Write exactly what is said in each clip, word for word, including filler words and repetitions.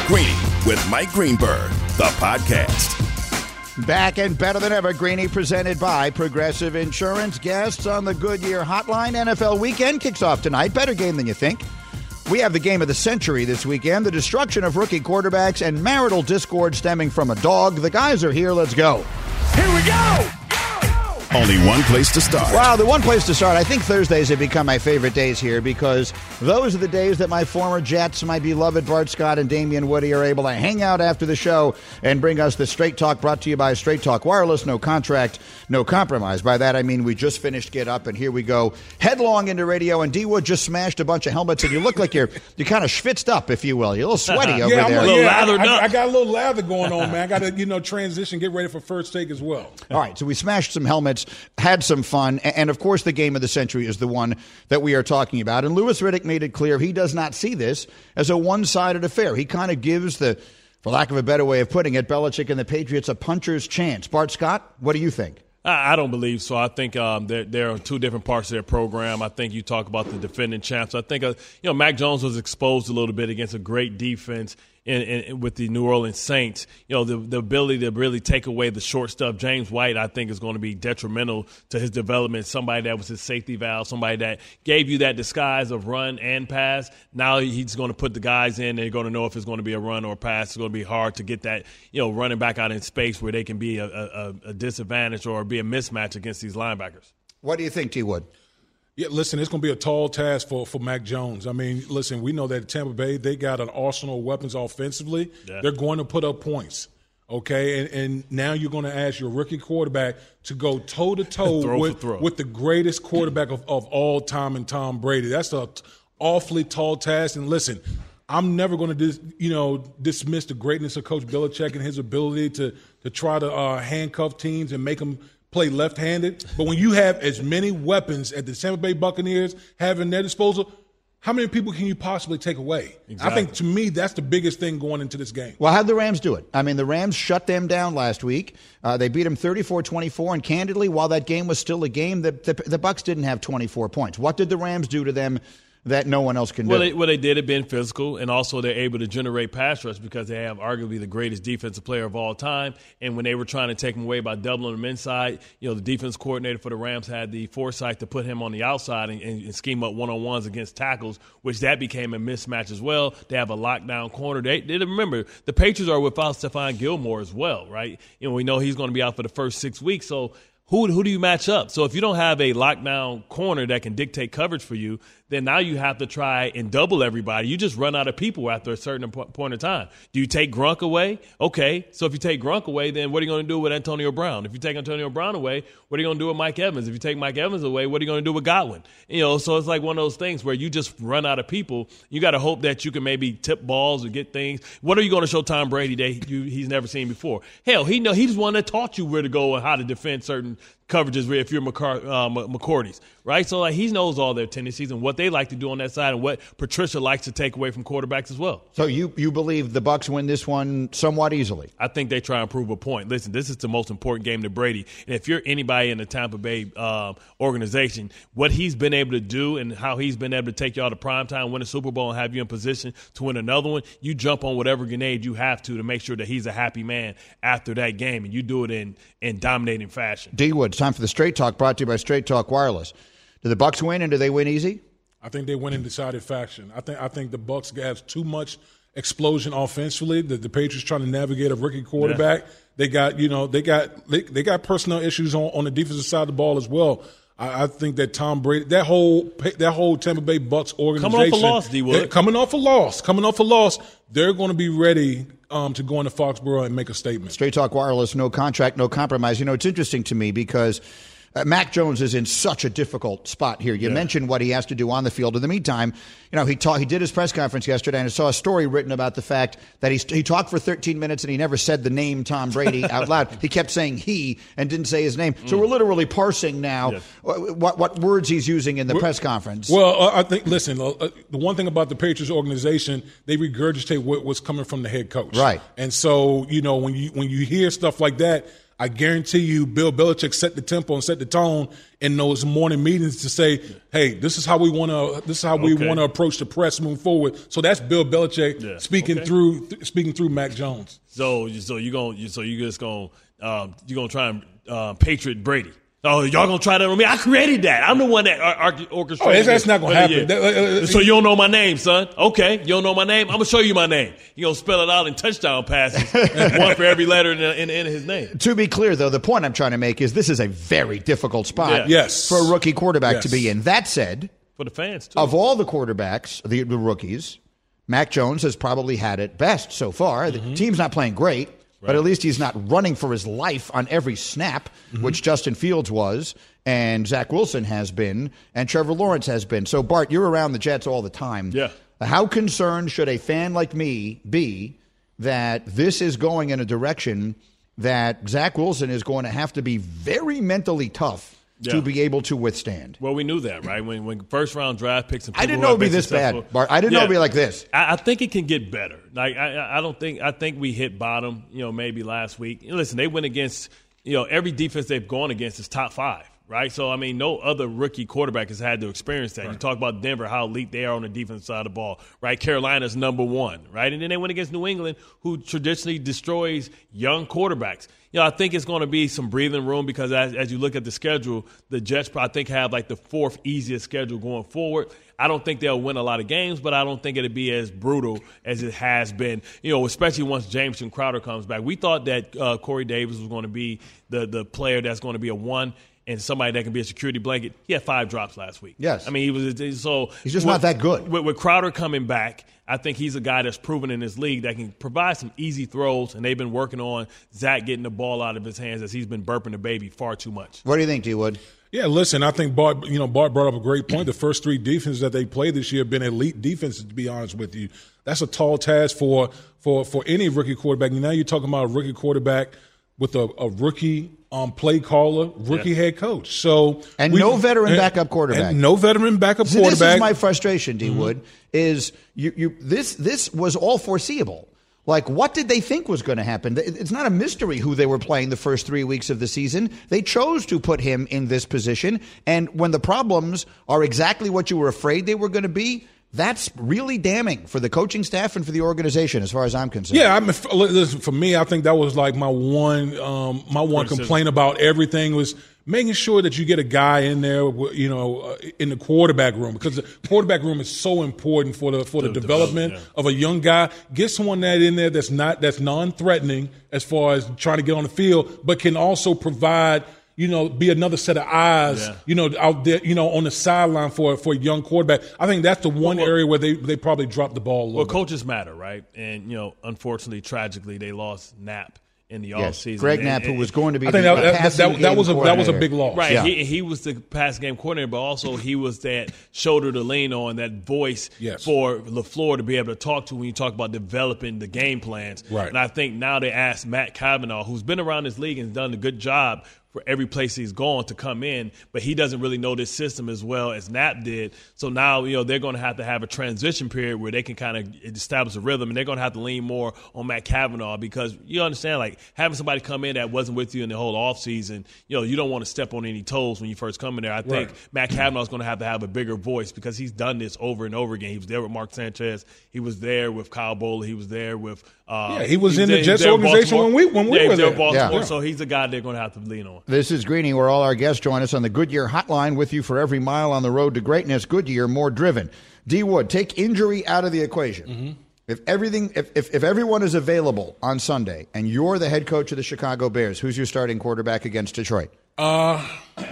Greeny with Mike Greenberg, the podcast. Back and better than ever, Greeny, presented by Progressive Insurance. Guests on the Goodyear Hotline. N F L weekend kicks off tonight. Better game than you think. We have the game of the century this weekend, the destruction of rookie quarterbacks and marital discord stemming from a dog. The guys are here. Let's go. Here we go! Only one place to start. Wow, the one place to start. I think Thursdays have become my favorite days here because those are the days that my former Jets, my beloved Bart Scott and Damian Woody, are able to hang out after the show and bring us the Straight Talk, brought to you by Straight Talk Wireless. No contract, no compromise. By that, I mean we just finished Get Up, and here we go headlong into radio. And D Wood just smashed a bunch of helmets, and you look like you're you're kind of schwitzed up, if you will. You're a little sweaty over yeah, there. I'm a little yeah, lathered I, I, up. I got a little lather going on, man. I got to, you know, transition, get ready for first take as well. All right, so we smashed some helmets, had some fun, and of course the game of the century is the one that we are talking about. And Louis Riddick made it clear he does not see this as a one-sided affair. He kind of gives the, for lack of a better way of putting it, Belichick and the Patriots a puncher's chance. Bart Scott, what do you think? I don't believe so. I think um, there, there are two different parts of their program. I think you talk about the defending champs. I think, uh, you know, Mac Jones was exposed a little bit against a great defense in, in, with the New Orleans Saints. You know, the, the ability to really take away the short stuff. James White, I think, is going to be detrimental to his development. Somebody that was his safety valve, somebody that gave you that disguise of run and pass. Now he's going to put the guys in. They're going to know if it's going to be a run or a pass. It's going to be hard to get that, you know, running back out in space where they can be a, a, a disadvantage or be a mismatch against these linebackers. What do you think, T. Wood? Yeah, listen, it's going to be a tall task for, for Mac Jones. I mean, listen, we know that Tampa Bay, they got an arsenal of weapons offensively. Yeah. They're going to put up points, okay? And, and now you're going to ask your rookie quarterback to go toe-to-toe with, with the greatest quarterback of, of all time in Tom Brady. That's an awfully tall task. And listen, I'm never going to dis, you know, dismiss the greatness of Coach Belichick and his ability to, to try to uh, handcuff teams and make them play left-handed. But when you have as many weapons as the Tampa Bay Buccaneers have in their disposal, how many people can you possibly take away? Exactly. I think, to me, that's the biggest thing going into this game. Well, how'd the Rams do it? I mean, the Rams shut them down last week. Uh, they beat them thirty-four twenty-four, and candidly, while that game was still a game, the, the, the Bucs didn't have twenty-four points. What did the Rams do to them that no one else can well, do? They, well, they did it being physical, and also they're able to generate pass rush because they have arguably the greatest defensive player of all time. And when they were trying to take him away by doubling him inside, you know, the defense coordinator for the Rams had the foresight to put him on the outside and, and, and scheme up one-on-ones against tackles, which that became a mismatch as well. They have a lockdown corner. They, they remember, the Patriots are without Stephon Gilmore as well, right? You know, we know he's going to be out for the first six weeks, so Who, who do you match up? So if you don't have a lockdown corner that can dictate coverage for you, then now you have to try and double everybody. You just run out of people after a certain point in time. Do you take Gronk away? Okay. So if you take Gronk away, then what are you going to do with Antonio Brown? If you take Antonio Brown away, what are you going to do with Mike Evans? If you take Mike Evans away, what are you going to do with Godwin? You know, so it's like one of those things where you just run out of people. You got to hope that you can maybe tip balls or get things. What are you going to show Tom Brady that you, he's never seen before? Hell, he know he's one that taught you where to go and how to defend certain coverages if you're McCar- uh, McCourty's, right? So like he knows all their tendencies and what they like to do on that side and what Patricia likes to take away from quarterbacks as well. So you you believe the Bucs win this one somewhat easily? I think they try and prove a point. Listen, this is the most important game to Brady. And if you're anybody in the Tampa Bay uh, organization, what he's been able to do and how he's been able to take y'all to primetime, win a Super Bowl, and have you in position to win another one, you jump on whatever grenade you have to to make sure that he's a happy man after that game, and you do it in, in dominating fashion. D. Wood, time for the Straight Talk, brought to you by Straight Talk Wireless. Do the Bucs win, and do they win easy? I think they win in decided fashion. I think I think the Bucs have too much explosion offensively. The, the Patriots trying to navigate a rookie quarterback. Yeah. They got you know they got they, they got personnel issues on, on the defensive side of the ball as well. I, I think that Tom Brady, that whole that whole Tampa Bay Bucs organization, coming off a loss, D. Wood, coming off a loss, coming off a loss, they're going to be ready um, to go into Foxborough and make a statement. Straight Talk Wireless, no contract, no compromise. You know, it's interesting to me because Uh, Mac Jones is in such a difficult spot here. You yeah. mentioned what he has to do on the field. In the meantime, you know, he ta- he did his press conference yesterday, and I saw a story written about the fact that he, he talked for thirteen minutes and he never said the name Tom Brady out loud. He kept saying he and didn't say his name. So mm. we're literally parsing now yes. what what words he's using in the we're, press conference. Well, uh, I think, listen, uh, uh, the one thing about the Patriots organization, they regurgitate what was coming from the head coach. Right. And so, you know, when you when you hear stuff like that, I guarantee you Bill Belichick set the tempo and set the tone in those morning meetings to say, hey, this is how we want to this is how we Okay. want to approach the press moving forward. So that's Bill Belichick Yeah. speaking Okay. through th- speaking through Mac Jones. So, so you going so you just going um, you gonna try and uh, Patriot Brady? Oh, y'all gonna try that on me? I created that. I'm the one that or- or- orchestrated. Oh, that's- that's this. not gonna But, happen. That- uh, uh, so you don't know my name, son? Okay, you don't know my name. I'm gonna show you my name. You gonna spell it out in touchdown passes, one for every letter in, in, in his name. To be clear, though, the point I'm trying to make is this is a very difficult spot Yeah. Yes. for a rookie quarterback Yes. to be in. That said, For the fans too. of all the quarterbacks, the, the rookies, Mac Jones has probably had it best so far. Mm-hmm. The team's not playing great, but at least he's not running for his life on every snap, Mm-hmm. which Justin Fields was, and Zach Wilson has been, and Trevor Lawrence has been. So, Bart, you're around the Jets all the time. Yeah. How concerned should a fan like me be that this is going in a direction that Zach Wilson is going to have to be very mentally tough Yeah. to be able to withstand? Well, we knew that, right? When when first round draft picks and I didn't people know who it'd be have been this bad, successful- Bart. I didn't know Yeah. it'd be like this. I, I think it can get better. Like I, I- I don't think I think we hit bottom. You know, maybe last week. Listen, they went against you know every defense they've gone against is top five, right? So I mean, no other rookie quarterback has had to experience that. Right. You talk about Denver, how elite they are on the defensive side of the ball, right? Carolina's number one, right? And then they went against New England, who traditionally destroys young quarterbacks. You know, I think it's going to be some breathing room because as, as you look at the schedule, the Jets, I think, have like the fourth easiest schedule going forward. I don't think they'll win a lot of games, but I don't think it'll be as brutal as it has been, you know, especially once Jameson Crowder comes back. We thought that uh, Corey Davis was going to be the, the player that's going to be a one and somebody that can be a security blanket. He had five drops last week. Yes. I mean, he was so He's just with, not that good. With, with Crowder coming back, I think he's a guy that's proven in this league that can provide some easy throws, and they've been working on Zach getting the ball out of his hands as he's been burping the baby far too much. What do you think, D. Wood? Yeah, listen, I think Bart, you know, Bart brought up a great point. The first three defenses that they played this year have been elite defenses, to be honest with you. That's a tall task for for, for any rookie quarterback. Now you're talking about a rookie quarterback with a, a rookie um, play caller, rookie Yeah. head coach. So And we- no veteran and- backup quarterback. and no veteran backup See, quarterback. this is my frustration, D. Wood, is you, you this this was all foreseeable. Like, what did they think was going to happen? It's not a mystery who they were playing the first three weeks of the season. They chose to put him in this position. And when the problems are exactly what you were afraid they were going to be, that's really damning for the coaching staff and for the organization, as far as I'm concerned. Yeah, I mean, f- listen, for me, I think that was like my one, um, my one Criticism. complaint about everything was making sure that you get a guy in there, you know, uh, in the quarterback room, because the quarterback room is so important for the for the, The development development, of a young guy. Get someone that in there that's not that's non-threatening as far as trying to get on the field, but can also provide, you know, be another set of eyes, Yeah. you know, out there, you know, on the sideline for for a young quarterback. I think that's the one Well, area where they they probably dropped the ball a little Well, bit. coaches matter, right? And, you know, unfortunately, tragically, they lost Knapp in the Yes, offseason. Greg And- Knapp, who and- was going to be I think the that, that, passing that, that was a game that was a coordinator. big loss. Right, Yeah. he, he was the pass game coordinator, but also he was that shoulder to lean on, that voice Yes. for LaFleur to be able to talk to when you talk about developing the game plans. Right. And I think now they asked Matt Cavanaugh, who's been around this league and done a good job for every place he's gone, to come in, but he doesn't really know this system as well as Knapp did. So now, you know, they're going to have to have a transition period where they can kind of establish a rhythm, and they're going to have to lean more on Matt Cavanaugh, because you understand, like, having somebody come in that wasn't with you in the whole offseason, you know, you don't want to step on any toes when you first come in there. I think Right. Matt Cavanaugh's going to have to have a bigger voice, because he's done this over and over again. He was there with Mark Sanchez. He was there with Kyle Bowler. He was there with uh, Yeah, he was in the there- he Jets there with organization Baltimore. when we- when we yeah, he were was there. there. with Baltimore, Yeah. so he's a guy they're going to have to lean on. This is Greeny, where all our guests join us on the Goodyear Hotline, with you for every mile on the road to greatness. Goodyear, more driven. D. Wood, take injury out of the equation. Mm-hmm. If everything, if, if if everyone is available on Sunday, and you're the head coach of the Chicago Bears, who's your starting quarterback against Detroit? Uh,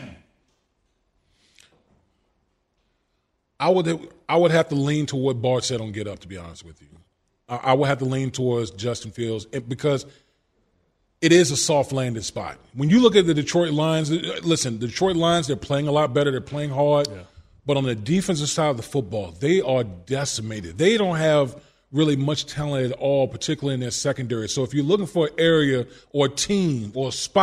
I would I would have to lean to what Bart said on Get Up, to be honest with you. I, I would have to lean towards Justin Fields, it, because it is a soft landing spot. When you look at the Detroit Lions, listen, the Detroit Lions, they're playing a lot better. They're playing hard. Yeah. But on the defensive side of the football, they are decimated. They don't have really much talent at all, particularly in their secondary. So if you're looking for an area or a team or a spot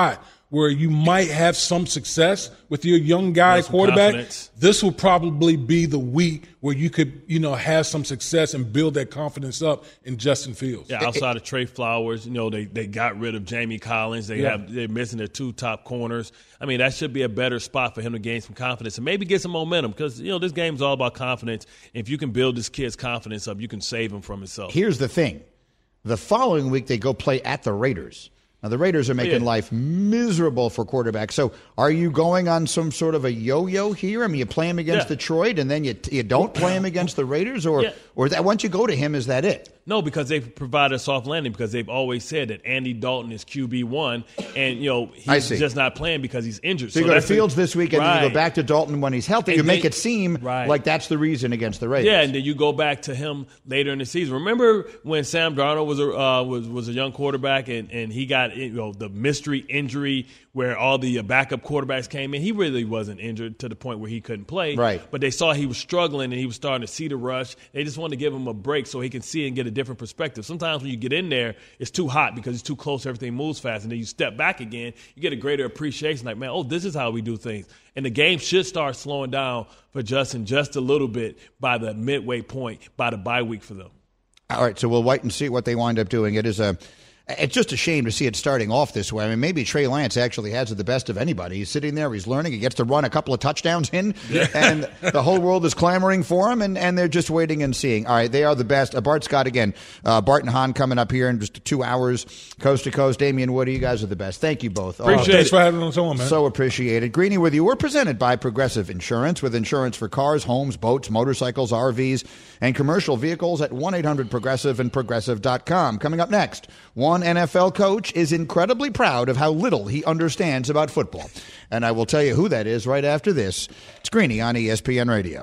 where you might have some success with your young guy quarterback, confidence. This will probably be the week where you could, you know, have some success and build that confidence up in Justin Fields. Yeah, outside of Trey Flowers, you know, they, they got rid of Jamie Collins. They Yeah. have they're missing their two top corners. I mean, that should be a better spot for him to gain some confidence and maybe get some momentum because, you know, this game's all about confidence. If you can build this kid's confidence up, you can save him from himself. Here's the thing. The following week, they go play at the Raiders. Now, the Raiders are making yeah. life miserable for quarterbacks. So are you going on some sort of a yo-yo here? I mean, you play him against Yeah. Detroit, and then you you don't play him against the Raiders? Or, Yeah. or that once you go to him, is that it? No, because they've provided a soft landing because they've always said that Andy Dalton is Q B one, and, you know, I he's see. just not playing because he's injured. So you go to that's a- Fields this week, and then you Right. go back to Dalton when he's healthy. And You make they- it seem Right. like that's the reason against the Raiders. Yeah, and then you go back to him later in the season. Remember when Sam Darnold was a uh, was was a young quarterback and, and he got, you know, the mystery injury where all the uh, backup quarterbacks came in. He really wasn't injured to the point where he couldn't play. Right. But they saw he was struggling and he was starting to see the rush. They just wanted to give him a break so he can see and get a different perspective. Sometimes when you get in there, it's too hot because it's too close. Everything moves fast, and then you step back again. You get a greater appreciation. Like, man, oh, this is how we do things. And the game should start slowing down for Justin just a little bit by the midway point, by the bye week for them. All right, so we'll wait and see what they wind up doing. It is a, it's just a shame to see it starting off this way. I mean, maybe Trey Lance actually has it the best of anybody. He's sitting there, he's learning, he gets to run a couple of touchdowns in, and the whole world is clamoring for him, and, and they're just waiting and seeing. All right, they are the best. Uh, Bart Scott again, uh, Bart and Hahn coming up here in just two hours, coast to coast. Damian Woody, you guys are the best. Thank you both. Appreciate Oh, Thanks for having us on, man. So appreciated. Greeny with you. We're presented by Progressive Insurance with insurance for cars, homes, boats, motorcycles, R Vs, and commercial vehicles at one eight hundred progressive and progressive dot com. Coming up next, one N F L coach is incredibly proud of how little he understands about football. And I will tell you who that is right after this. It's Greeny on E S P N Radio.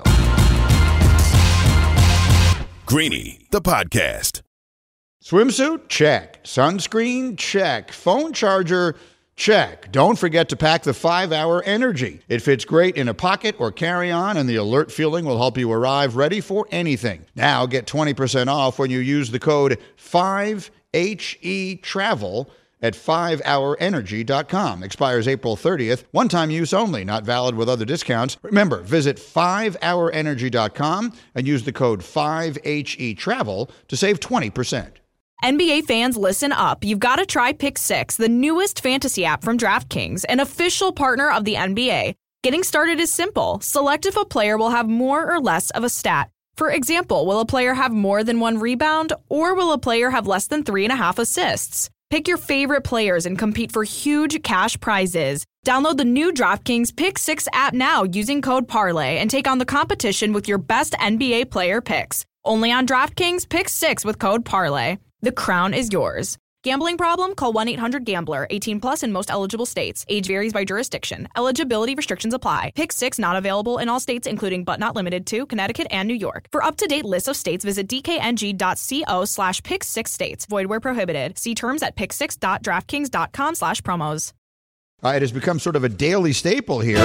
Greeny, the podcast. Swimsuit? Check. Sunscreen? Check. Phone charger? Check. Don't forget to pack the five hour Energy. It fits great in a pocket or carry-on, and the alert feeling will help you arrive ready for anything. Now get twenty percent off when you use the code five H E travel at five hour energy dot com. Expires April thirtieth. One-time use only. Not valid with other discounts. Remember, visit five hour energy dot com and use the code five H E travel to save twenty percent. N B A fans, listen up. You've got to try Pick Six, the newest fantasy app from DraftKings, an official partner of the N B A. Getting started is simple. Select if a player will have more or less of a stat. For example, will a player have more than one rebound, or will a player have less than three and a half assists? Pick your favorite players and compete for huge cash prizes. Download the new DraftKings Pick Six app now using code Parlay and take on the competition with your best N B A player picks. Only on DraftKings Pick Six with code Parlay. The crown is yours. Gambling problem? Call one eight hundred gambler. eighteen plus in most eligible states. Age varies by jurisdiction. Eligibility restrictions apply. Pick Six not available in all states, including but not limited to Connecticut and New York. For up-to-date lists of states, visit dkng.co slash pick six states. Void where prohibited. See terms at pick six dot draftkings dot com slash promos. Uh, it has become sort of a daily staple here.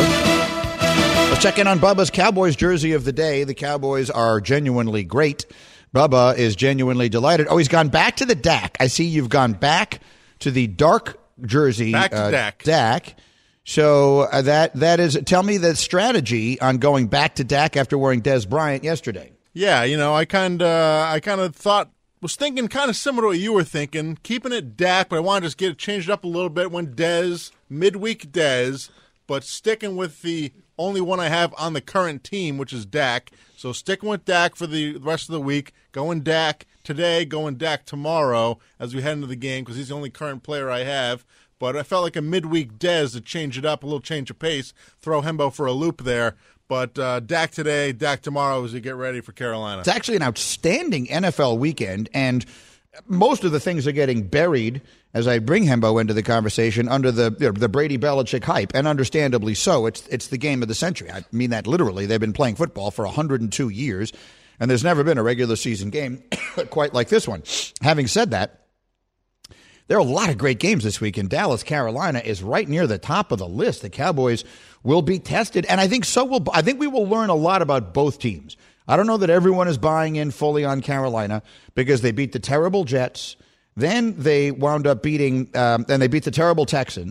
Let's check in on Bubba's Cowboys jersey of the day. The Cowboys are genuinely great. Bubba is genuinely delighted. Oh, he's gone back to the D A C. I see you've gone back to the dark jersey. Back to uh, D A C. D A C. So uh, that that is, tell me the strategy on going back to D A C after wearing Dez Bryant yesterday. Yeah, you know, I kind of, I kind of thought, was thinking kind of similar to what you were thinking, keeping it D A C, but I wanted to just get it changed up a little bit when Dez, midweek Dez, but sticking with the only one I have on the current team, which is D A C. So sticking with D A C for the rest of the week, going D A C today, going D A C tomorrow as we head into the game because he's the only current player I have. But I felt like a midweek Dez to change it up, a little change of pace, throw Hembo for a loop there. But uh, D A C today, D A C tomorrow as we get ready for Carolina. It's actually an outstanding N F L weekend, and most of the things are getting buried as I bring Hembo into the conversation under the you know, the Brady Belichick hype, and understandably so. It's it's the game of the century. I mean that literally. They've been playing football for one hundred two years, and there's never been a regular season game quite like this one. Having said that, there are a lot of great games this week, and Dallas, Carolina is right near the top of the list. The Cowboys will be tested, and I think so will. I think we will learn a lot about both teams. I don't know that everyone is buying in fully on Carolina because they beat the terrible Jets. Then they wound up beating, um, and they beat the terrible Texans.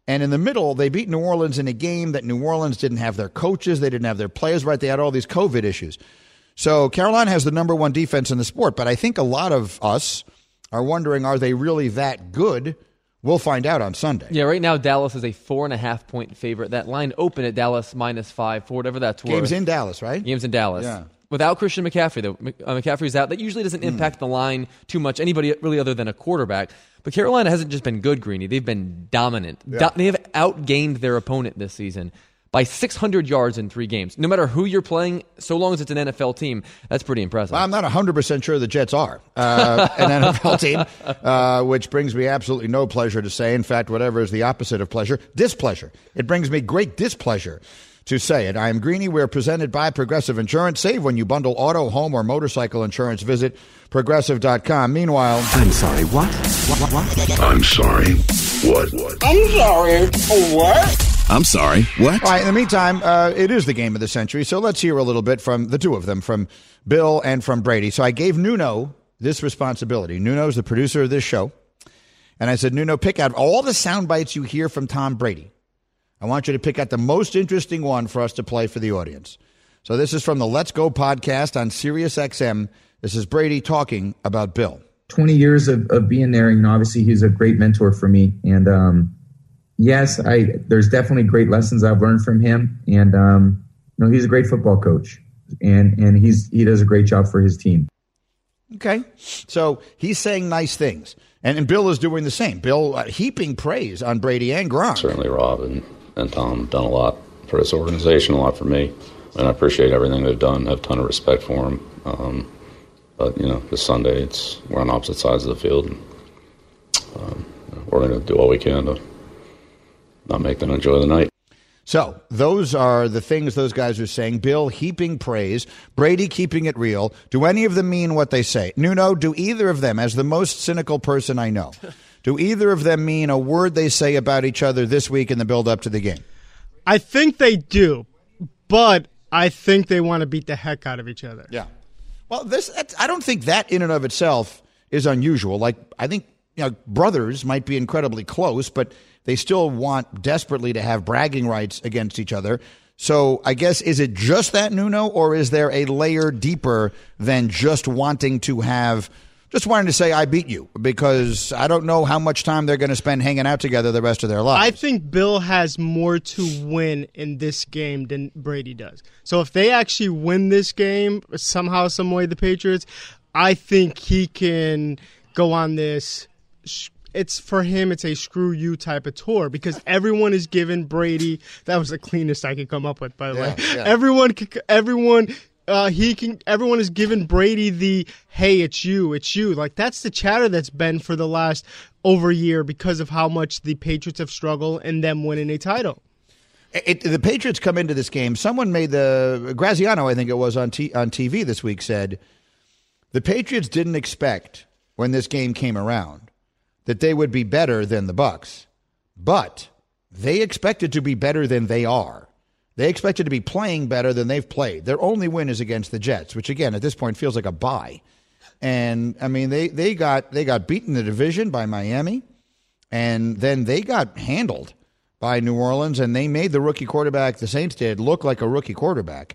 And in the middle, they beat New Orleans in a game that New Orleans didn't have their coaches. They didn't have their players right. They had all these COVID issues. So Carolina has the number one defense in the sport. But I think a lot of us are wondering, are they really that good? We'll find out on Sunday. Yeah, right now Dallas is a four and a half point favorite. That line opened at Dallas minus five for whatever that's worth. Game's in Dallas, right? Game's in Dallas. Yeah. Without Christian McCaffrey, though. McCaffrey's out. That usually doesn't impact mm. the line too much, anybody really other than a quarterback. But Carolina hasn't just been good, Greeny. They've been dominant. Yeah. Do- they have outgained their opponent this season by six hundred yards in three games. No matter who you're playing, so long as it's an N F L team, that's pretty impressive. Well, I'm not one hundred percent sure the Jets are uh, an N F L team, uh, which brings me absolutely no pleasure to say. In fact, whatever is the opposite of pleasure, displeasure. It brings me great displeasure to say it. I am Greeny. We're presented by Progressive Insurance. Save when you bundle auto, home, or motorcycle insurance. Visit Progressive dot com. Meanwhile... I'm sorry, what? What, what, what? I'm sorry, what? What? I'm sorry, what? I'm sorry, what? All right, in the meantime, uh, it is the game of the century, so let's hear a little bit from the two of them, from Bill and from Brady. So I gave Nuno this responsibility. Nuno's the producer of this show. And I said, Nuno, pick out all the sound bites you hear from Tom Brady. I want you to pick out the most interesting one for us to play for the audience. So this is from the Let's Go podcast on Sirius X M. This is Brady talking about Bill. twenty years of, of being there, and obviously he's a great mentor for me. And um, yes, I there's definitely great lessons I've learned from him. And um, you know, he's a great football coach, and and he's he does a great job for his team. Okay, so he's saying nice things, and, and Bill is doing the same. Bill uh, heaping praise on Brady and Gronk. Certainly, Rob and, and Tom have done a lot for this organization, a lot for me, and I appreciate everything they've done. I have a ton of respect for them. Um, but, you know, this Sunday, it's we're on opposite sides of the field, and um, we're going to do all we can to not make them enjoy the night. So those are the things those guys are saying. Bill heaping praise, Brady keeping it real. Do any of them mean what they say? Nuno, do either of them, as the most cynical person I know, do either of them mean a word they say about each other this week in the build-up to the game? I think they do, but I think they want to beat the heck out of each other. Yeah. Well, this I don't think that in and of itself is unusual. Like, I think, you know, brothers might be incredibly close, but they still want desperately to have bragging rights against each other. So I guess, is it just that, Nuno, or is there a layer deeper than just wanting to have, just wanting to say, I beat you? Because I don't know how much time they're going to spend hanging out together the rest of their lives. I think Bill has more to win in this game than Brady does. So if they actually win this game, somehow, some way, the Patriots, I think he can go on this. It's for him, it's a screw you type of tour because everyone is giving Brady. That was the cleanest I could come up with, by the yeah, way. Yeah. Everyone, everyone, uh, he can. Everyone is giving Brady the hey, it's you, it's you. Like that's the chatter that's been for the last over a year because of how much the Patriots have struggled and them winning a title. It, the Patriots come into this game. Someone made the Graziano, I think it was on t, on T V this week, said the Patriots didn't expect when this game came around that they would be better than the Bucs, but they expected to be better than they are. They expected to be playing better than they've played. Their only win is against the Jets, which again at this point feels like a bye. And I mean they they got they got beaten in the division by Miami, and then they got handled by New Orleans, and they made the rookie quarterback, the Saints did, look like a rookie quarterback.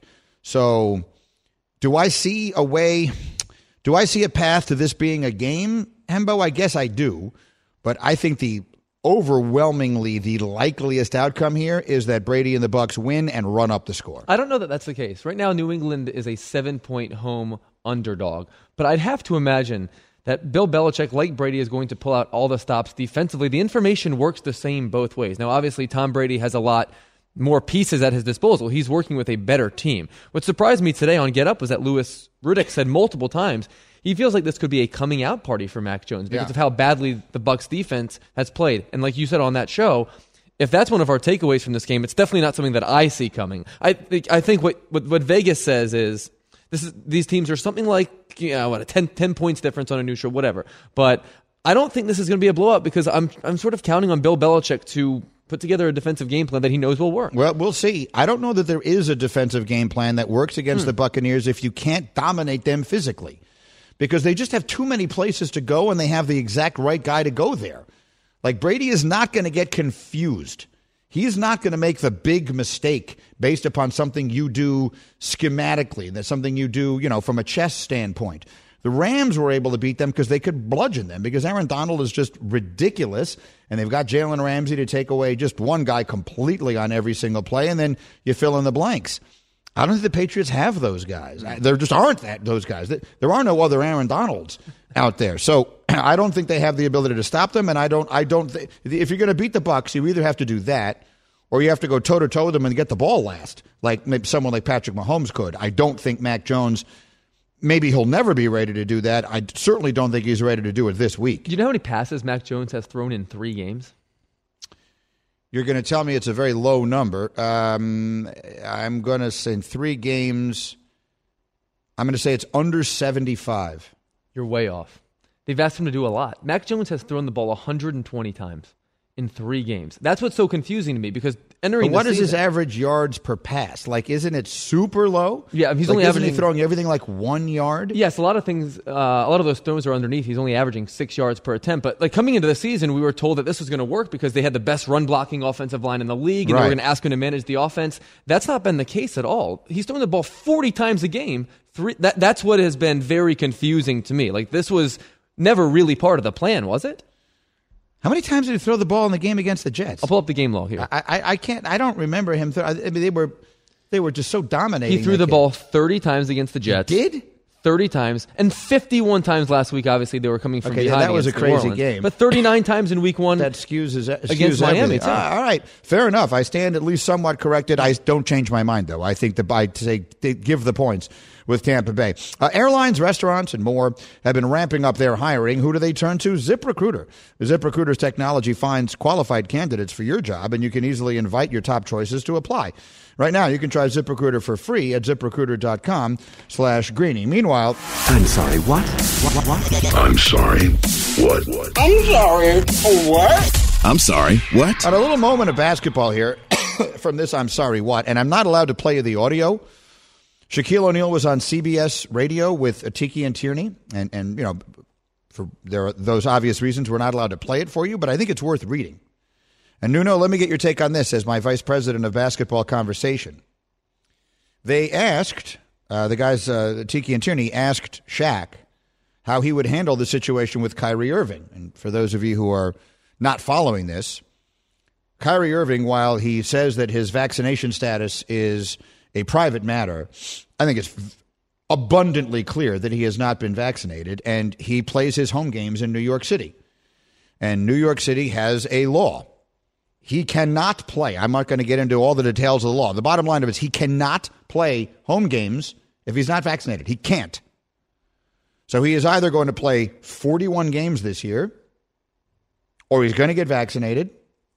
So do I see a way, do I see a path to this being a game, Hembo? I guess I do, but I think the overwhelmingly the likeliest outcome here is that Brady and the Bucs win and run up the score. I don't know that that's the case. Right now, New England is a seven-point home underdog, but I'd have to imagine that Bill Belichick, like Brady, is going to pull out all the stops defensively. The information works the same both ways. Now, obviously, Tom Brady has a lot more pieces at his disposal. He's working with a better team. What surprised me today on Get Up was that Louis Riddick said multiple times he feels like this could be a coming out party for Mac Jones because yeah. of how badly the Bucs defense has played. And like you said on that show, if that's one of our takeaways from this game, it's definitely not something that I see coming. I think I think what, what, what Vegas says is this is these teams are something like, you know, what, a ten, ten points difference on a neutral, whatever. But I don't think this is going to be a blowout because I'm I'm sort of counting on Bill Belichick to put together a defensive game plan that he knows will work. Well, we'll see. I don't know that there is a defensive game plan that works against hmm. the Buccaneers if you can't dominate them physically, because they just have too many places to go and they have the exact right guy to go there. Like, Brady is not going to get confused. He's not going to make the big mistake based upon something you do schematically. That's something you do, you know, from a chess standpoint. The Rams were able to beat them because they could bludgeon them, because Aaron Donald is just ridiculous, and they've got Jalen Ramsey to take away just one guy completely on every single play, and then you fill in the blanks. I don't think the Patriots have those guys. There just aren't that those guys. There are no other Aaron Donalds out there. So I don't think they have the ability to stop them, and I don't I don't th- if you're going to beat the Bucs, you either have to do that or you have to go toe-to-toe with them and get the ball last, like maybe someone like Patrick Mahomes could. I don't think Mac Jones, maybe he'll never be ready to do that. I certainly don't think he's ready to do it this week. Do you know how many passes Mac Jones has thrown in three games? You're going to tell me it's a very low number. Um, I'm going to say in three games, I'm going to say it's under seventy-five. You're way off. They've asked him to do a lot. Mac Jones has thrown the ball one hundred twenty times in three games. That's what's so confusing to me, because entering but what the is season, his average yards per pass? Like, isn't it super low? Yeah, he's like, only isn't averaging. he throwing everything like one yard? Yes, a lot of things. Uh, a lot of those throws are underneath. He's only averaging six yards per attempt. But like coming into the season, we were told that this was going to work because they had the best run blocking offensive line in the league, and right. they were going to ask him to manage the offense. That's not been the case at all. He's throwing the ball forty times a game. Three. That that's what has been very confusing to me. Like, this was never really part of the plan, was it? How many times did he throw the ball in the game against the Jets? I'll pull up the game log here. I I, I can't. I don't remember him. Th- I mean, they were they were just so dominating. He threw the game. ball thirty times against the Jets. He did? thirty times. And fifty-one times last week, obviously, they were coming from okay, behind. That was a against crazy New Orleans. game. But thirty-nine times in week one. That skews, his, skews against Miami, too. Ah, all right, fair enough. I stand at least somewhat corrected. I don't change my mind, though. I think the I say they give the points with Tampa Bay. Uh, airlines, restaurants, and more have been ramping up their hiring. Who do they turn to? ZipRecruiter. ZipRecruiter's technology finds qualified candidates for your job, and you can easily invite your top choices to apply. Right now, you can try ZipRecruiter for free at ZipRecruiter.com slash Greeny. Meanwhile... I'm sorry, what? What, what, what? I'm sorry, what? what? I'm sorry, what? I'm sorry, what? On a little moment of basketball here from this I'm sorry, what? And I'm not allowed to play you the audio. Shaquille O'Neal was on C B S Radio with Tiki and Tierney, and, and you know, for there are those obvious reasons we're not allowed to play it for you, but I think it's worth reading. And Nuno, let me get your take on this as my vice president of basketball conversation. They asked, uh, the guys, uh, Tiki and Tierney, asked Shaq how he would handle the situation with Kyrie Irving. And for those of you who are not following this, Kyrie Irving, while he says that his vaccination status is a private matter, I think it's abundantly clear that he has not been vaccinated, and he plays his home games in New York City. And New York City has a law. He cannot play. I'm not going to get into all the details of the law. The bottom line of it is he cannot play home games if he's not vaccinated. He can't. So he is either going to play forty-one games this year, or he's going to get vaccinated,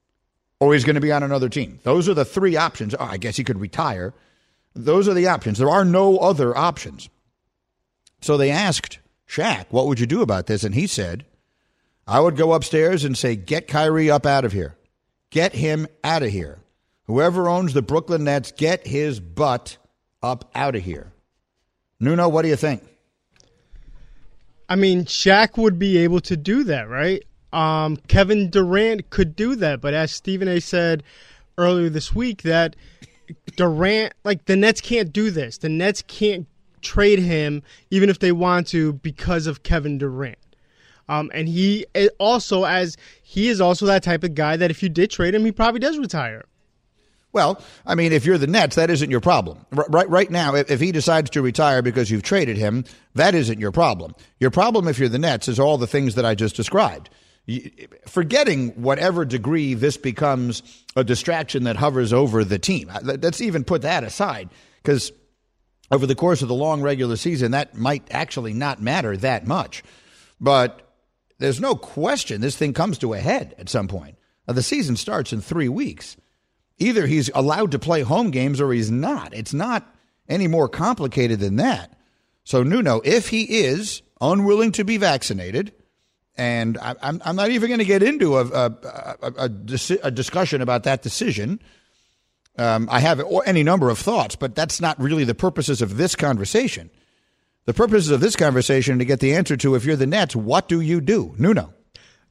or he's going to be on another team. Those are the three options. Oh, I guess he could retire. Those are the options. There are no other options. So they asked Shaq, what would you do about this? And he said, I would go upstairs and say, get Kyrie up out of here. Get him out of here. Whoever owns the Brooklyn Nets, get his butt up out of here. Nuno, what do you think? I mean, Shaq would be able to do that, right? Um, Kevin Durant could do that. But as Stephen A. said earlier this week, that Durant, like the Nets can't do this. The Nets can't trade him even if they want to because of Kevin Durant. Um, and he also, as he is also that type of guy that if you did trade him, he probably does retire. Well, I mean, if you're the Nets, that isn't your problem. R- right right now, if, if he decides to retire because you've traded him, that isn't your problem. Your problem, if you're the Nets, is all the things that I just described. Forgetting whatever degree this becomes a distraction that hovers over the team. Let's even put that aside, because over the course of the long regular season, that might actually not matter that much. But there's no question this thing comes to a head at some point. Now, the season starts in three weeks. Either he's allowed to play home games or he's not. It's not any more complicated than that. So, Nuno, if he is unwilling to be vaccinated, and I'm I'm not even going to get into a a, a, a, a discussion about that decision. Um, I have any number of thoughts, but that's not really the purposes of this conversation. The purposes of this conversation are to get the answer to, if you're the Nets, what do you do? Nuno.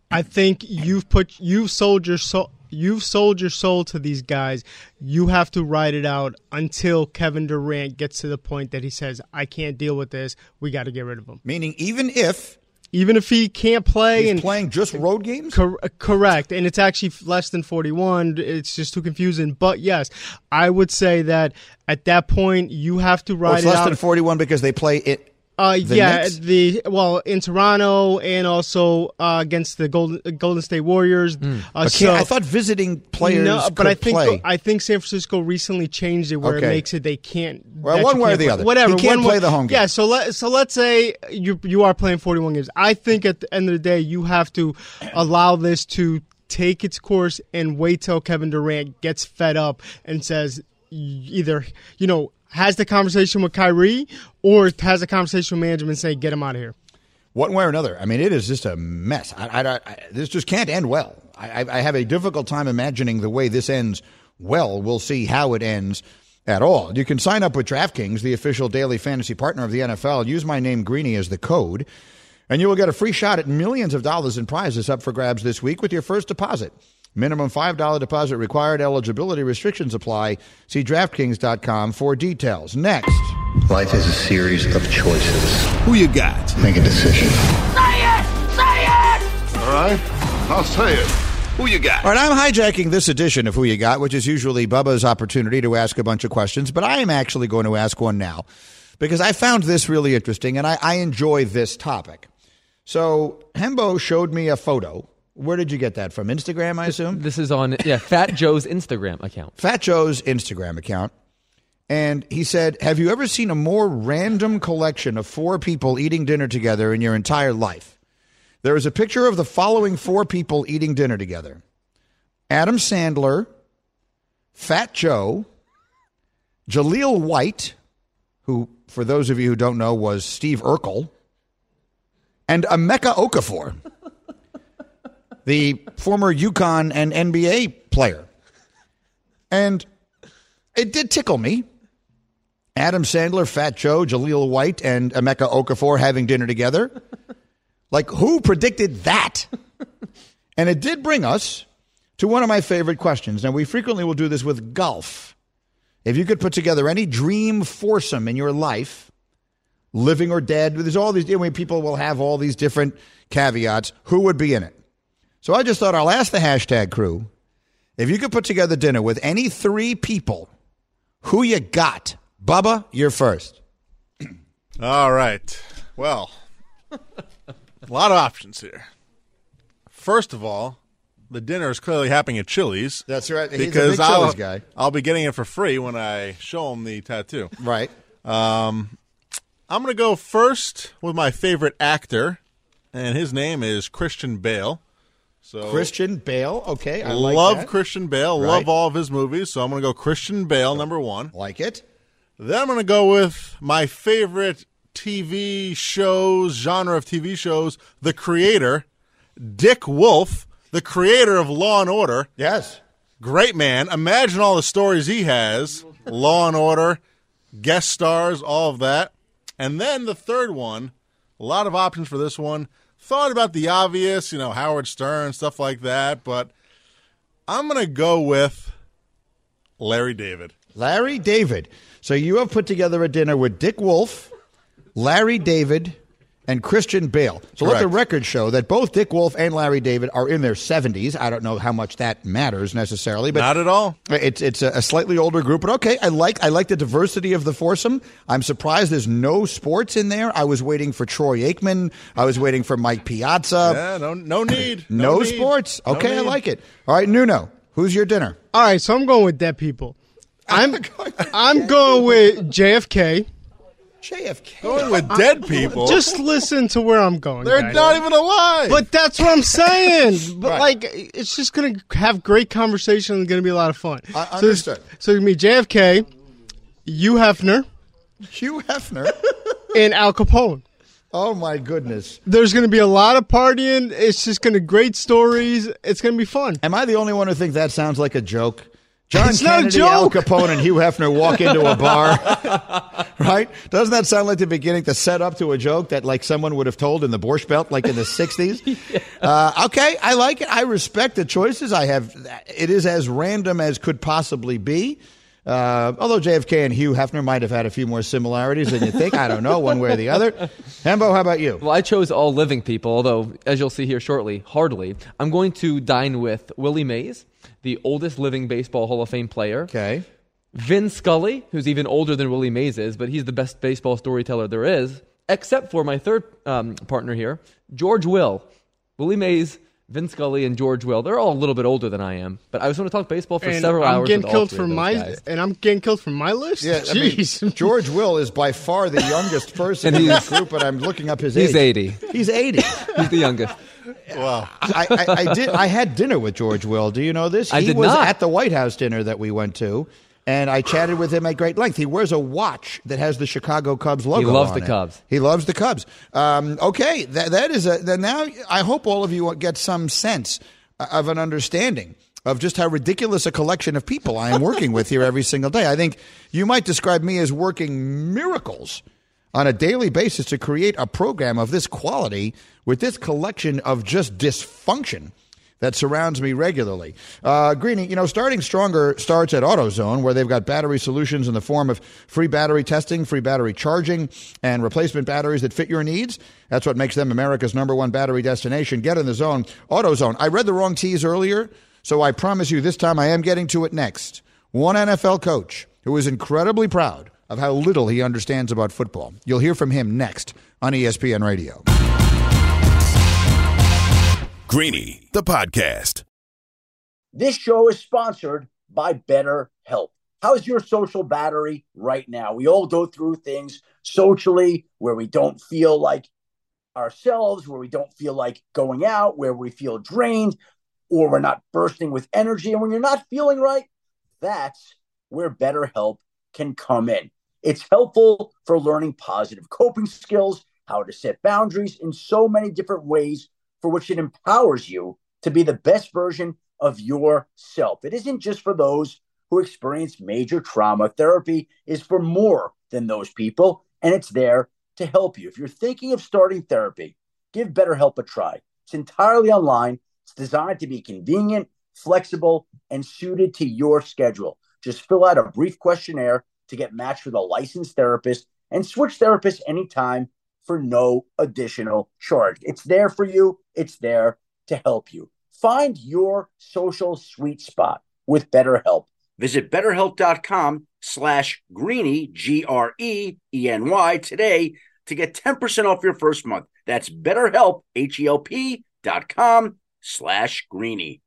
I think you've put you've sold your soul. You've sold your soul to these guys. You have to ride it out until Kevin Durant gets to the point that he says, I can't deal with this. We got to get rid of him. Meaning even if... Even if he can't play. He's and playing just road games? Cor- correct. And it's actually less than forty-one. It's just too confusing. But, yes, I would say that at that point, you have to ride oh, it's it less out. than forty-one because they play it... Uh, the yeah, Knicks? the well in Toronto and also uh, against the Golden Golden State Warriors. Mm. Uh, so, I thought visiting players no, could but I think play. I think San Francisco recently changed it where okay. it makes it they can't. Well, one way or the play. other. Whatever. He can't one play way, the home game. Yeah. So let so let's say you you are playing forty-one games. I think at the end of the day you have to allow this to take its course and wait till Kevin Durant gets fed up and says either you know. has the conversation with Kyrie or has a conversation with management and say, get him out of here. One way or another. I mean, it is just a mess. I, I, I, this just can't end well. I, I have a difficult time imagining the way this ends well. We'll see how it ends at all. You can sign up with DraftKings, the official daily fantasy partner of the N F L. Use my name, Greeny, as the code, and you will get a free shot at millions of dollars in prizes up for grabs this week with your first deposit. Minimum five dollars deposit required. Eligibility restrictions apply. See DraftKings dot com for details. Next. Life is a series of choices. Who you got? Make a decision. Say it! Say it! All right, I'll say it. Who you got? All right, I'm hijacking this edition of Who You Got, which is usually Bubba's opportunity to ask a bunch of questions, but I am actually going to ask one now because I found this really interesting, and I, I enjoy this topic. So Hembo showed me a photo. Where did you get that from? Instagram, I assume? This is on yeah, Fat Joe's Instagram account. Fat Joe's Instagram account. And he said, have you ever seen a more random collection of four people eating dinner together in your entire life? There is a picture of the following four people eating dinner together. Adam Sandler, Fat Joe, Jaleel White, who, for those of you who don't know, was Steve Urkel, and Emeka Okafor, the former UConn and N B A player. And it did tickle me. Adam Sandler, Fat Joe, Jaleel White, and Emeka Okafor having dinner together. Like, who predicted that? And it did bring us to one of my favorite questions. Now, we frequently will do this with golf. If you could put together any dream foursome in your life, living or dead, there's all these, I mean, people will have all these different caveats. Who would be in it? So I just thought I'll ask the hashtag crew, if you could put together dinner with any three people, who you got? Bubba, you're first. All right. Well, a lot of options here. First of all, the dinner is clearly happening at Chili's. That's right. He's because a big Chili's I'll, guy. I'll be getting it for free when I show him the tattoo. Right. Um, I'm going to go first with my favorite actor, and his name is Christian Bale. So Christian Bale, okay, I like love that. Christian Bale, Right. love all of his movies, so I'm going to go Christian Bale, number one. Like it. Then I'm going to go with my favorite T V shows, genre of T V shows, the creator, Dick Wolf, the creator of Law and Order. Yes. Great man. Imagine all the stories he has. Law and Order, guest stars, all of that. And then the third one, a lot of options for this one. Thought about the obvious, you know, Howard Stern, stuff like that, but I'm going to go with Larry David. Larry David. So you have put together a dinner with Dick Wolf, Larry David, and Christian Bale. So let the Correct. record show that both Dick Wolf and Larry David are in their seventies. I don't know how much that matters necessarily, but Not at all. It's it's a, a slightly older group, but okay. I like I like the diversity of the foursome. I'm surprised there's no sports in there. I was waiting for Troy Aikman. I was waiting for Mike Piazza. Yeah, no, no need. No, No need. sports. No Okay, I need. like it. All right, Nuno, who's your dinner? All right, so I'm going with dead people. I'm I'm going with J F K. J F K. Going with dead people. Just listen to where I'm going. They're guys. not even alive. But that's what I'm saying. But Right. like, it's just gonna have great conversation and gonna be a lot of fun. I So understood. it's- So, it's gonna be J F K, Hugh Hefner, Hugh Hefner. and Al Capone. Oh my goodness. There's gonna be a lot of partying. It's just gonna great stories. It's gonna be fun. Am I the only one who thinks that sounds like a joke? John It's Kennedy, no Al joke. Capone, and Hugh Hefner walk into a bar, right? Doesn't that sound like the beginning, the setup to a joke that like someone would have told in the Borscht Belt, like in the sixties? yeah. uh, okay, I like it. I respect the choices. I have. It is as random as could possibly be. Uh, although J F K and Hugh Hefner might have had a few more similarities than you think. I don't know, one way or the other. Hembo, how about you? Well, I chose all living people, although, as you'll see here shortly, hardly. I'm going to dine with Willie Mays, the oldest living Baseball Hall of Fame player. Okay. Vin Scully, who's even older than Willie Mays is, but he's the best baseball storyteller there is, except for my third um, partner here, George Will. Willie Mays, Vin Scully, and George Will. They're all a little bit older than I am, but I was going to talk baseball for and several I'm hours. Getting with killed all three for of those my, guys. and I'm getting killed from my list? Yeah, I mean, Jeez. George Will is by far the youngest person in this group, and I'm looking up his He's age. eighty. He's eighty. He's the youngest. Wow. I, I, I did. I had dinner with George Will. Do you know this? I he did was not. at the White House dinner that we went to, and I chatted with him at great length. He wears a watch that has the Chicago Cubs logo. He loves on the it. Cubs. He loves the Cubs. Um, okay, that that is a. Then now, I hope all of you get some sense of an understanding of just how ridiculous a collection of people I am working with here every single day. I think you might describe me as working miracles on a daily basis to create a program of this quality with this collection of just dysfunction that surrounds me regularly. Uh, Greeny, you know, Starting Stronger starts at AutoZone, where they've got battery solutions in the form of free battery testing, free battery charging, and replacement batteries that fit your needs. That's what makes them America's number one battery destination. Get in the zone. AutoZone. I read the wrong tease earlier, so I promise you this time I am getting to it next. One N F L coach who is incredibly proud of how little he understands about football. You'll hear from him next on E S P N Radio. Greeny, the podcast. This show is sponsored by BetterHelp. How's your social battery right now? We all go through things socially where we don't feel like ourselves, where we don't feel like going out, where we feel drained, or we're not bursting with energy. And when you're not feeling right, that's where BetterHelp can come in. It's helpful for learning positive coping skills, how to set boundaries in so many different ways, for which it empowers you to be the best version of yourself. It isn't just for those who experience major trauma. Therapy is for more than those people, and it's there to help you. If you're thinking of starting therapy, give BetterHelp a try. It's entirely online. It's designed to be convenient, flexible, and suited to your schedule. Just fill out a brief questionnaire to get matched with a licensed therapist and switch therapists anytime for no additional charge. It's there for you. It's there to help you. Find your social sweet spot with BetterHelp. Visit BetterHelp.com slash Greeny, G R E E N Y, today to get ten percent off your first month. That's BetterHelp, H E L P dot com slash Greeny.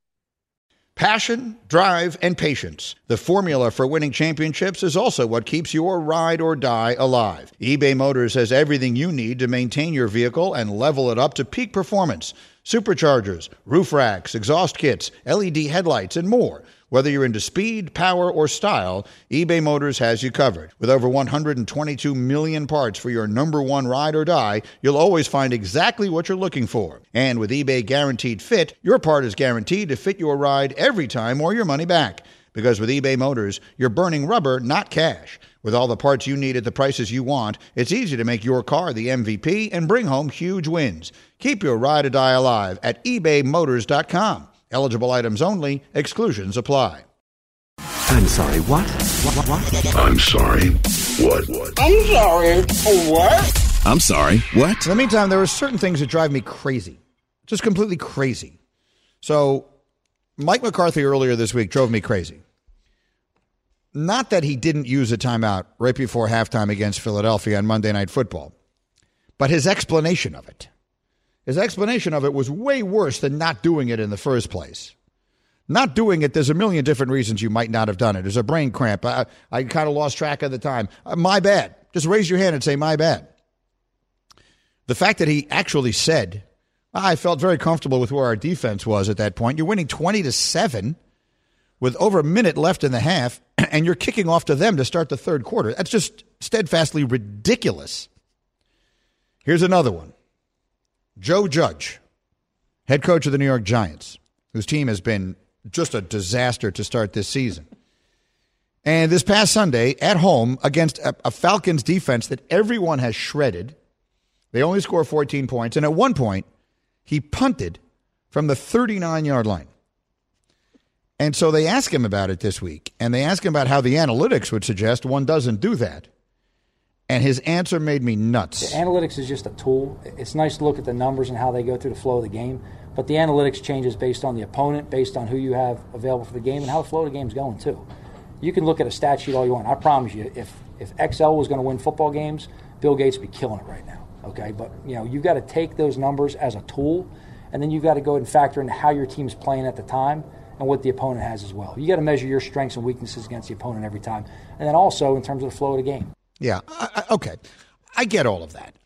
Passion, drive, and patience. The formula for winning championships is also what keeps your ride or die alive. eBay Motors has everything you need to maintain your vehicle and level it up to peak performance. Superchargers, roof racks, exhaust kits, L E D headlights, and more. Whether you're into speed, power, or style, eBay Motors has you covered. With over one hundred twenty-two million parts for your number one ride or die, you'll always find exactly what you're looking for. And with eBay Guaranteed Fit, your part is guaranteed to fit your ride every time or your money back. Because with eBay Motors, you're burning rubber, not cash. With all the parts you need at the prices you want, it's easy to make your car the M V P and bring home huge wins. Keep your ride or die alive at ebay motors dot com. Eligible items only. Exclusions apply. I'm sorry, what? What? What? what? I'm sorry. What? What? I'm sorry. What? I'm sorry. What? In the meantime, there are certain things that drive me crazy. Just completely crazy. So, Mike McCarthy earlier this week drove me crazy. Not that he didn't use a timeout right before halftime against Philadelphia on Monday Night Football, but his explanation of it. His explanation of it was way worse than not doing it in the first place. Not doing it, there's a million different reasons you might not have done it. There's a brain cramp. I, I kind of lost track of the time. Uh, my bad. Just raise your hand and say, my bad. The fact that he actually said, I felt very comfortable with where our defense was at that point. You're winning twenty to seven with over a minute left in the half, and you're kicking off to them to start the third quarter. That's just steadfastly ridiculous. Here's another one. Joe Judge, head coach of the New York Giants, whose team has been just a disaster to start this season. And this past Sunday at home against a, a Falcons defense that everyone has shredded, they only score fourteen points. And at one point, he punted from the thirty-nine-yard line. And so they ask him about it this week. And they ask him about how the analytics would suggest one doesn't do that. And his answer made me nuts. The analytics is just a tool. It's nice to look at the numbers and how they go through the flow of the game. But the analytics changes based on the opponent, based on who you have available for the game, and how the flow of the game is going, too. You can look at a stat sheet all you want. I promise you, if, if X L was going to win football games, Bill Gates would be killing it right now. Okay, but you know you've got to take those numbers as a tool, and then you've got to go and factor in how your team's playing at the time and what the opponent has as well. You got to measure your strengths and weaknesses against the opponent every time, and then also in terms of the flow of the game. Yeah, I, I, okay, I get all of that.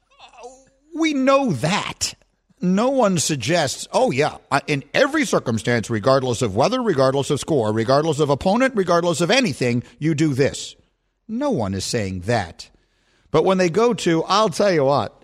We know that. No one suggests, oh yeah, in every circumstance, regardless of weather, regardless of score, regardless of opponent, regardless of anything, you do this. No one is saying that. But when they go to, I'll tell you what,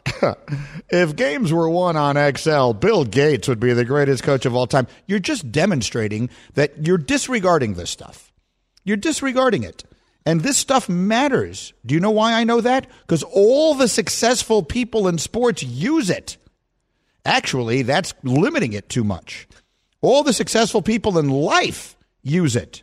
if games were won on X L, Bill Gates would be the greatest coach of all time. You're just demonstrating that you're disregarding this stuff. You're disregarding it. And this stuff matters. Do you know why I know that? Because all the successful people in sports use it. Actually, that's limiting it too much. All the successful people in life use it.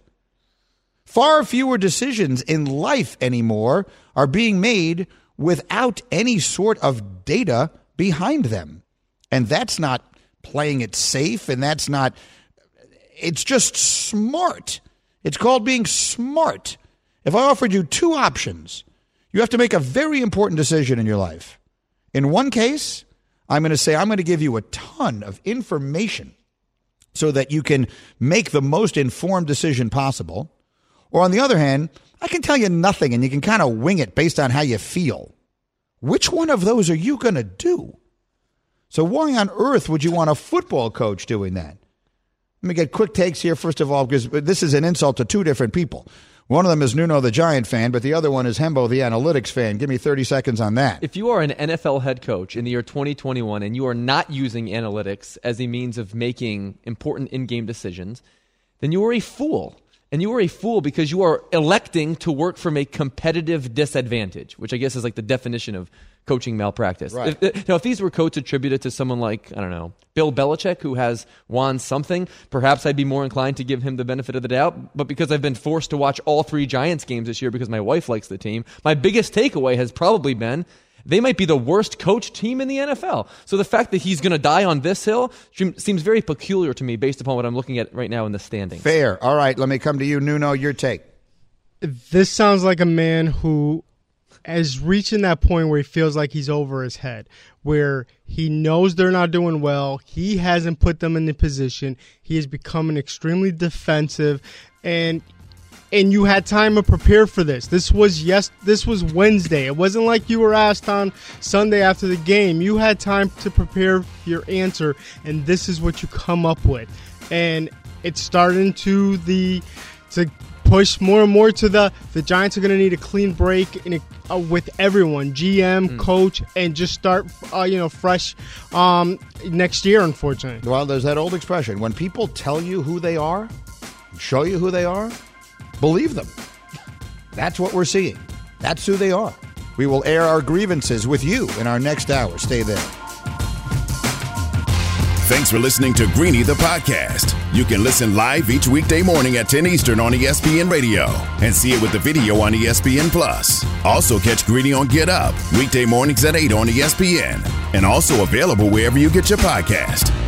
Far fewer decisions in life anymore are being made without any sort of data behind them. And that's not playing it safe, and that's not, it's just smart. It's called being smart. If I offered you two options, you have to make a very important decision in your life. In one case, I'm going to say I'm going to give you a ton of information so that you can make the most informed decision possible. Or on the other hand, I can tell you nothing and you can kind of wing it based on how you feel. Which one of those are you going to do? So why on earth would you want a football coach doing that? Let me get quick takes here, first of all, because this is an insult to two different people. One of them is Nuno, the Giant fan, but the other one is Hembo, the analytics fan. Give me thirty seconds on that. If you are an N F L head coach in the year twenty twenty-one and you are not using analytics as a means of making important in-game decisions, then you are a fool. And you are a fool because you are electing to work from a competitive disadvantage, which I guess is like the definition of coaching malpractice. Right. If, you know, if these were quotes attributed to someone like, I don't know, Bill Belichick, who has won something, perhaps I'd be more inclined to give him the benefit of the doubt. But because I've been forced to watch all three Giants games this year because my wife likes the team, my biggest takeaway has probably been they might be the worst coached team in the N F L. So the fact that he's going to die on this hill seems very peculiar to me based upon what I'm looking at right now in the standings. Fair. All right, let me come to you, Nuno, your take. This sounds like a man who is reaching that point where he feels like he's over his head, where he knows they're not doing well. He hasn't put them in the position. He has become extremely defensive, and And you had time to prepare for this. This was yes. This was Wednesday. It wasn't like you were asked on Sunday after the game. You had time to prepare your answer, and this is what you come up with. And it's starting to the to push more and more to the the Giants are going to need a clean break in a, uh, with everyone, G M, mm. coach, and just start uh, you know fresh um, next year. Unfortunately, well, there's that old expression: when people tell you who they are, show you who they are, believe them. That's what we're seeing. That's who they are. We will air our grievances with you in our next hour. Stay there. Thanks for listening to Greeny the podcast. You can listen live each weekday morning at ten Eastern on E S P N Radio and see it with the video on E S P N Plus. Also catch Greeny on Get Up weekday mornings at eight on E S P N and also available wherever you get your podcast.